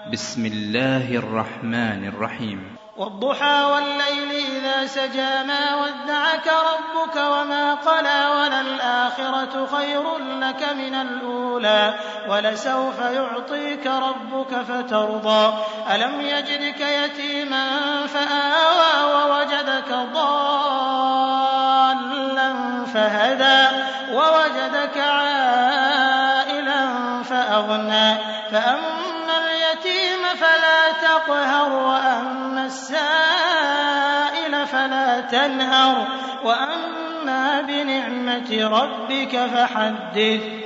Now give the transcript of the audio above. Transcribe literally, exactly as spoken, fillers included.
بسم الله الرحمن الرحيم والضحى والليل إذا سجى ما ودعك ربك وما قلى وللآخرة خير لك من الأولى ولسوف يعطيك ربك فترضى ألم يجدك يتيما فآوى ووجدك ضالا فهدى ووجدك عائلا فأغنى فأما اليتيم فلا تقهر وأما السائل فلا تنهر وأما بنعمة ربك فحدث